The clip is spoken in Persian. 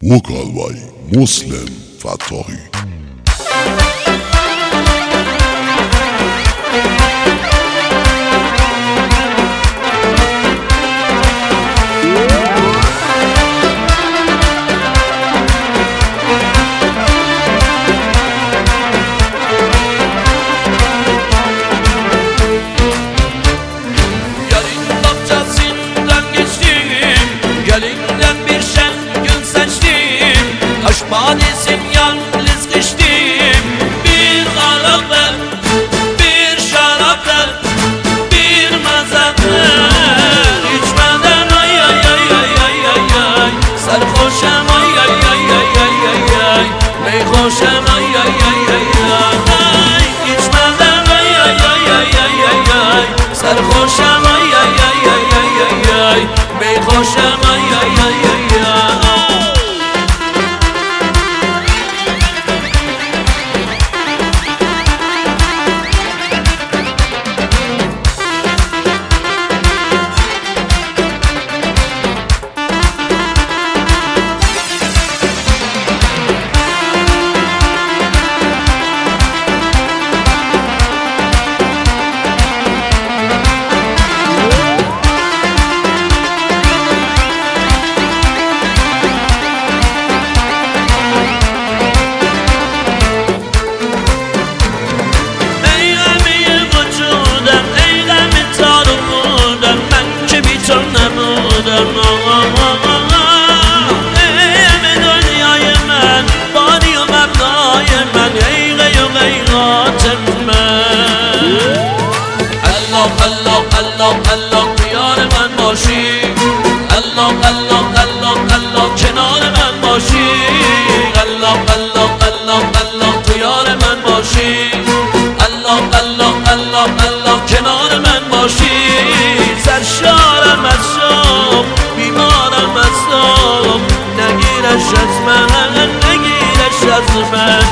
Vocal by Muslim Fatahi. Badesin yalnız geçtim. Bir araba, bir şaraplar, bir mazaplar. İçmeden ay ay ay ay ay ay ay. Sarhoşum ay ay ay ay ay ay ay. Meyhoşum ay ay ay ay ay. İçmeden ay ay ay ay ay ay ay. Sarhoşum ay ay ay ay ay ay ay. Meyhoşum ay ay ay ay ay. Allah yar من باشی الله الله الله الله کنار من باشی الله الله الله الله تو یار من باشی الله الله الله الله کنار من باشی سرشارم از شام بیمارم از شام نگیرش از من نگیرش از من